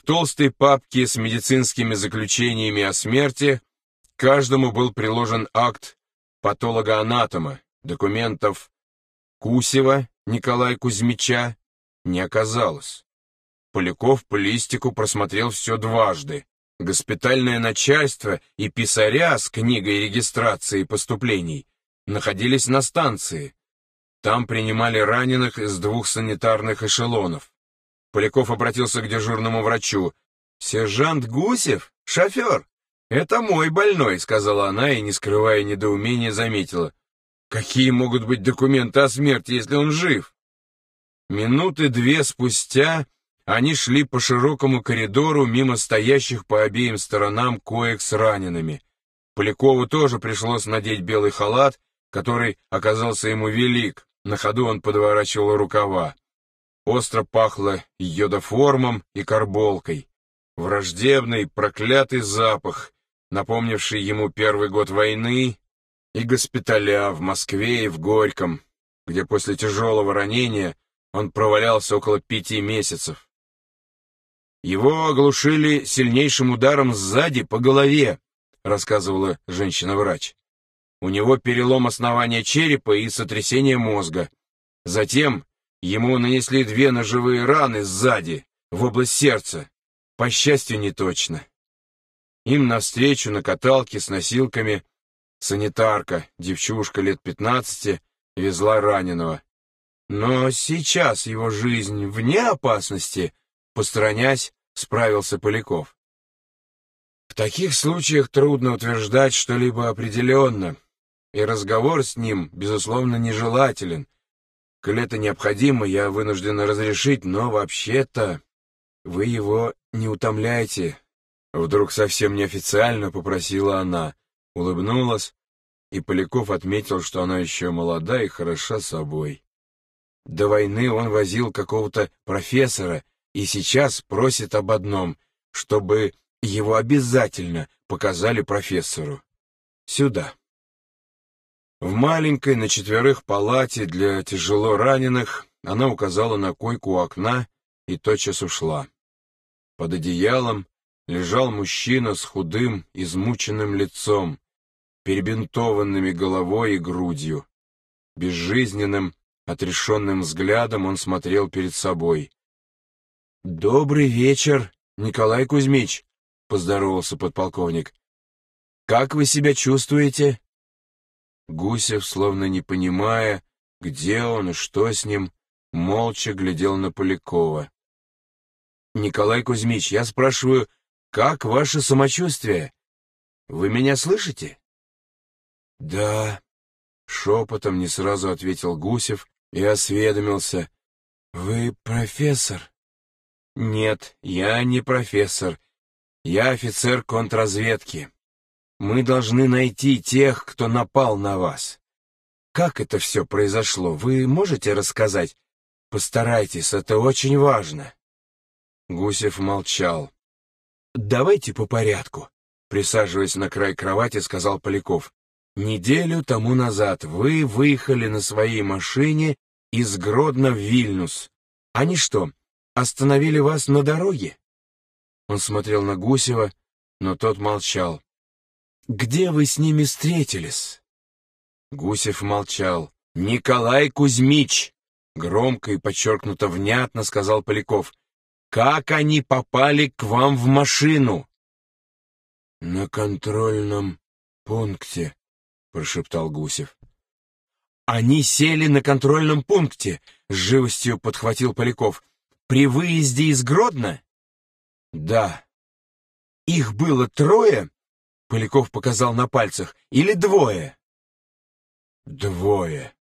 В толстой папке с медицинскими заключениями о смерти каждому был приложен акт патолога-анатома. Документов Гусева Николая Кузьмича не оказалось. Поляков по листику просмотрел все дважды. Госпитальное начальство и писаря с книгой регистрации поступлений находились на станции. Там принимали раненых из 2 санитарных эшелонов. Поляков обратился к дежурному врачу. «Сержант Гусев? Шофер? Это мой больной», — сказала она и, не скрывая недоумения, заметила. «Какие могут быть документы о смерти, если он жив?» Минуты 2 спустя они шли по широкому коридору мимо стоящих по обеим сторонам коек с ранеными. Полякову тоже пришлось надеть белый халат, который оказался ему велик. На ходу он подворачивал рукава. Остро пахло йодоформом и карболкой. Враждебный, проклятый запах, напомнивший ему первый год войны и госпиталя в Москве и в Горьком, где после тяжелого ранения он провалялся около 5 месяцев. Его оглушили сильнейшим ударом сзади по голове, рассказывала женщина-врач. У него перелом основания черепа и сотрясение мозга. Затем ему нанесли 2 ножевые раны сзади, в область сердца. По счастью, не точно. Им навстречу на каталке с носилками санитарка, девчушка лет 15, везла раненого. Но сейчас его жизнь вне опасности, посторонясь, справился Поляков. В таких случаях трудно утверждать что-либо определенно, и разговор с ним, безусловно, нежелателен. Коли это необходимо, я вынуждена разрешить, но вообще-то вы его не утомляйте. Вдруг совсем неофициально попросила она, улыбнулась, и Поляков отметил, что она еще молода и хороша собой. До войны он возил какого-то профессора и сейчас просит об одном, чтобы его обязательно показали профессору. Сюда. В маленькой на 4 палате для тяжело раненых она указала на койку у окна и тотчас ушла. Под одеялом лежал мужчина с худым, измученным лицом, перебинтованными головой и грудью. Безжизненным, отрешенным взглядом он смотрел перед собой. «Добрый вечер, Николай Кузьмич», — поздоровался подполковник. «Как вы себя чувствуете?» Гусев, словно не понимая, где он и что с ним, молча глядел на Полякова. «Николай Кузьмич, я спрашиваю, как ваше самочувствие? Вы меня слышите?» «Да», — шепотом не сразу ответил Гусев и осведомился. «Вы профессор?» «Нет, я не профессор. Я офицер контрразведки. Мы должны найти тех, кто напал на вас. Как это все произошло, вы можете рассказать? Постарайтесь, это очень важно». Гусев молчал. «Давайте по порядку», — присаживаясь на край кровати, сказал Поляков. «Неделю тому назад вы выехали на своей машине из Гродно в Вильнюс. Они что, остановили вас на дороге?» Он смотрел на Гусева, но тот молчал. «Где вы с ними встретились?» Гусев молчал. «Николай Кузьмич!» — громко и подчеркнуто внятно сказал Поляков. «Как они попали к вам в машину?» «На контрольном пункте», — прошептал Гусев. «Они сели на контрольном пункте», — с живостью подхватил Поляков. «При выезде из Гродно?» «Да». «Их было 3?» — Поляков показал на пальцах. «Или 2?» «2»,